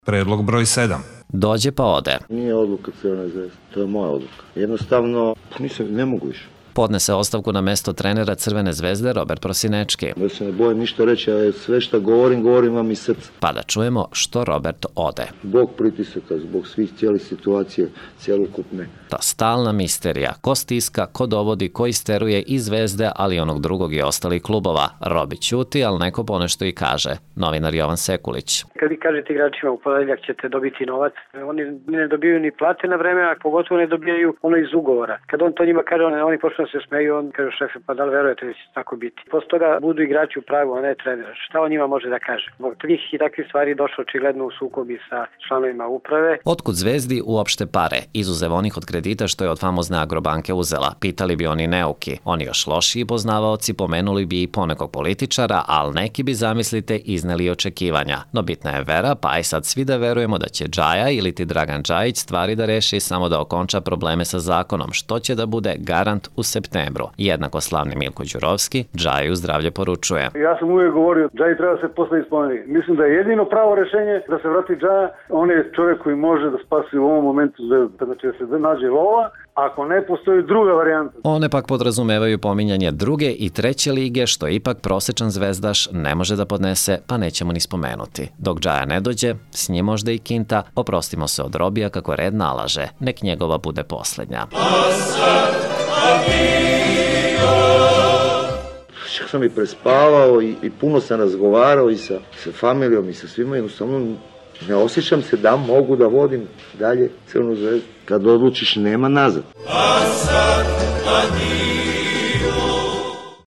Predlog broj 7. Dođe pa ode. Nije odluka Crvene zvezde, to je moja odluka. Jednostavno, ne mogu više. Podnese ostavku na mesto trenera Crvene zvezde Robert Prosinečki. Ja se ne bojim ništa reći, a sve što govorim vam iz srca. Pa da čujemo što Robert ode. Zbog pritisaka, zbog svih cijelih situacije, cjelokupne. Ta stalna misterija, ko stiska, ko dovodi, ko isteruje i Zvezde, ali i onog drugog i ostalih klubova. Robi ćuti, ali neko ponešto i kaže. Novinar Jovan Sekulić. Kad vi kažete igračima u ponedeljak ćete dobiti novac, oni ne dobijaju ni plate na vreme, a pogotovo ne dobijaju ono iz ugovora. Kad on to njima kaže, oni počnu se smeju, on kaže šefe, pa da li verujete da će tako biti? Posle toga budu igrači u pravu, a ne trener. Šta on njima može da kaže? Zbog tih i takvih stvari došlo očigledno u sukobi sa članovima uprave. Otkud Zvezdi uopšte pare, izuzev onih od kredita što je od famozne Agrobanke uzela? Pitali bi oni neuki. Oni još lošiji poznavaoci pomenuli bi i ponekog političara, ali neki bi, zamislite, izneli očekivanja. No bitna je vera, pa aj sad svi da verujemo da će Džaja ili ti Dragan Džajić stvari da reši samo da okonča probleme sa zakonom, što će da bude garant u septembru. Jednako slavni Milko Đurovski Džaju zdravlje poručuje. Ja sam uvijek govorio, Džaji treba se postavi spomenik. Mislim da je jedino pravo rešenje da se vrati Džaja. On je čovjek koji može da spasi u ovom momentu Zvezdu. Znači da se nađe lova, ako ne postoji druga varijanta. One pak podrazumevaju pominjanje druge i treće lige, što ipak prosečan zvezdaš ne može da podnese, pa nećemo ni spomenuti. Dok Džaja ne dođe, s njim možda i Kinta, oprostimo se od Robija kako red nalaže, nek njegova bude poslednja. Čak sam i prespavao i puno sam razgovarao i sa familijom i sa svima, jednostavno ne osjećam se da mogu da vodim dalje Crvenu zvezdu. Kad odlučiš nema nazad.